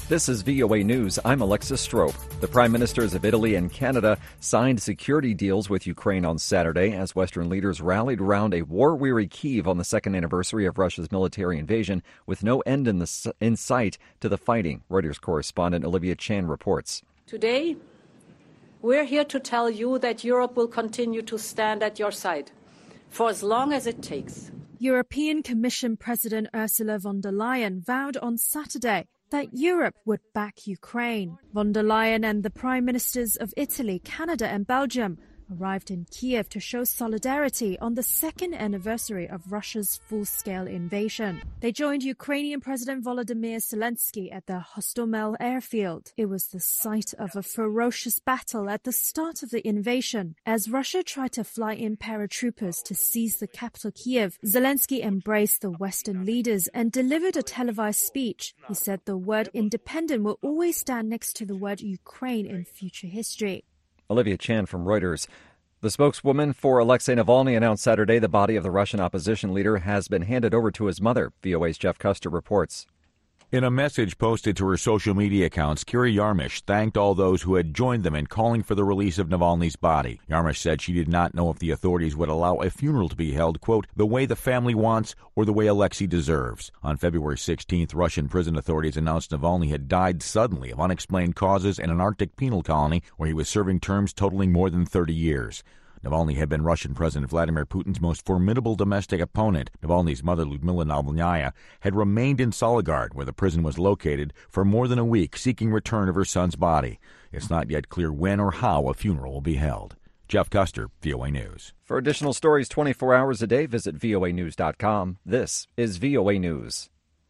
This is VOA News. I'm Alexis Strope. The Prime Ministers of Italy and Canada signed security deals with Ukraine on Saturday as Western leaders rallied around a war-weary Kyiv on the second anniversary of Russia's military invasion, with no end in sight to the fighting. Reuters correspondent Olivia Chan reports. Today, we're here to tell you that Europe will continue to stand at your side for as long as it takes. European Commission President Ursula von der Leyen vowed on Saturday that Europe would back Ukraine. Von der Leyen and the Prime Ministers of Italy, Canada and Belgium arrived in Kiev to show solidarity on the second anniversary of Russia's full-scale invasion. They joined Ukrainian President Volodymyr Zelensky at the Hostomel airfield. It was the site of a ferocious battle at the start of the invasion. As Russia tried to fly in paratroopers to seize the capital Kiev, Zelensky embraced the Western leaders and delivered a televised speech. He said the word independent will always stand next to the word Ukraine in future history. Olivia Chan from Reuters. The spokeswoman for Alexei Navalny announced Saturday the body of the Russian opposition leader has been handed over to his mother. VOA's Jeff Custer reports. In a message posted to her social media accounts, Kira Yarmysh thanked all those who had joined them in calling for the release of Navalny's body. Yarmysh said she did not know if the authorities would allow a funeral to be held, quote, the way the family wants or the way Alexei deserves. On February 16th, Russian prison authorities announced Navalny had died suddenly of unexplained causes in an Arctic penal colony where he was serving terms totaling more than 30 years. Navalny had been Russian President Vladimir Putin's most formidable domestic opponent. Navalny's mother, Lyudmila Navalnaya, had remained in Soligard, where the prison was located, for more than a week, seeking return of her son's body. It's not yet clear when or how a funeral will be held. Jeff Custer, VOA News. For additional stories 24 hours a day, visit voanews.com. This is VOA News.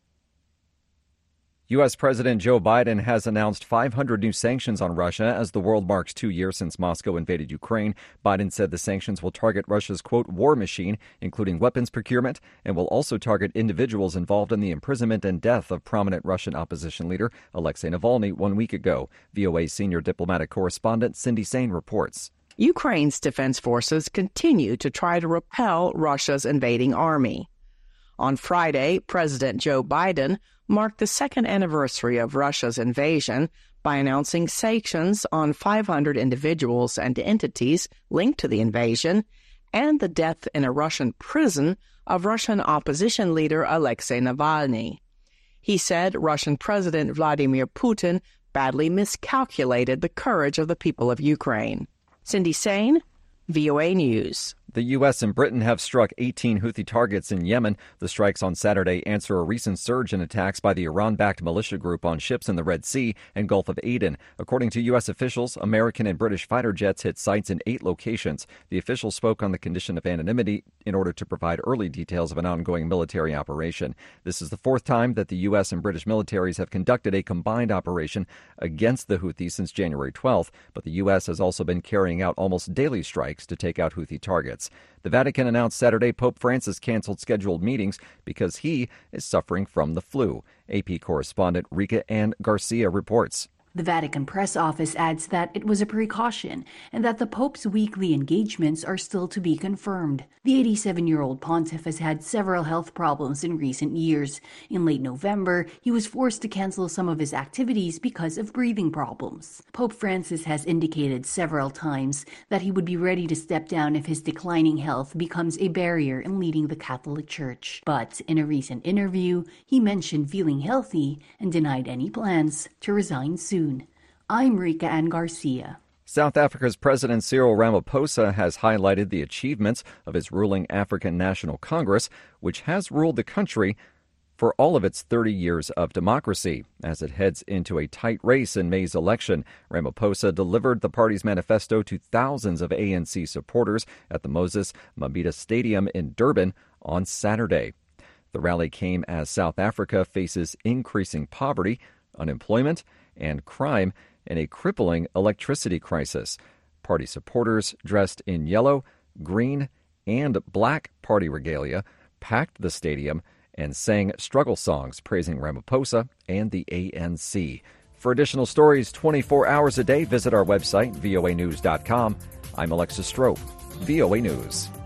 U.S. President Joe Biden has announced 500 new sanctions on Russia as the world marks 2 years since Moscow invaded Ukraine. Biden said the sanctions will target Russia's, quote, war machine, including weapons procurement, and will also target individuals involved in the imprisonment and death of prominent Russian opposition leader Alexei Navalny 1 week ago. VOA's senior diplomatic correspondent Cindy Sain reports. Ukraine's defense forces continue to try to repel Russia's invading army. On Friday, President Joe Biden marked the second anniversary of Russia's invasion by announcing sanctions on 500 individuals and entities linked to the invasion and the death in a Russian prison of Russian opposition leader Alexei Navalny. He said Russian President Vladimir Putin badly miscalculated the courage of the people of Ukraine. Cindy Sain, VOA News. The U.S. and Britain have struck 18 Houthi targets in Yemen. The strikes on Saturday answer a recent surge in attacks by the Iran-backed militia group on ships in the Red Sea and Gulf of Aden. According to U.S. officials, American and British fighter jets hit sites in 8 locations. The officials spoke on the condition of anonymity in order to provide early details of an ongoing military operation. This is the 4th time that the U.S. and British militaries have conducted a combined operation against the Houthis since January 12th, but the U.S. has also been carrying out almost daily strikes to take out Houthi targets. The Vatican announced Saturday Pope Francis canceled scheduled meetings because he is suffering from the flu. AP correspondent Rika Ann Garcia reports. The Vatican press office adds that it was a precaution and that the Pope's weekly engagements are still to be confirmed. The 87-year-old pontiff has had several health problems in recent years. In late November, he was forced to cancel some of his activities because of breathing problems. Pope Francis has indicated several times that he would be ready to step down if his declining health becomes a barrier in leading the Catholic Church. But in a recent interview, he mentioned feeling healthy and denied any plans to resign soon. I'm Rika Ann Garcia. South Africa's President Cyril Ramaphosa has highlighted the achievements of his ruling African National Congress, which has ruled the country for all of its 30 years of democracy. As it heads into a tight race in May's election, Ramaphosa delivered the party's manifesto to thousands of ANC supporters at the Moses Mabhida Stadium in Durban on Saturday. The rally came as South Africa faces increasing poverty, unemployment, and crime, and a crippling electricity crisis. Party supporters dressed in yellow, green, and black party regalia packed the stadium and sang struggle songs praising Ramaphosa and the ANC. For additional stories 24 hours a day, visit our website, voanews.com. I'm Alexis Strope, VOA News.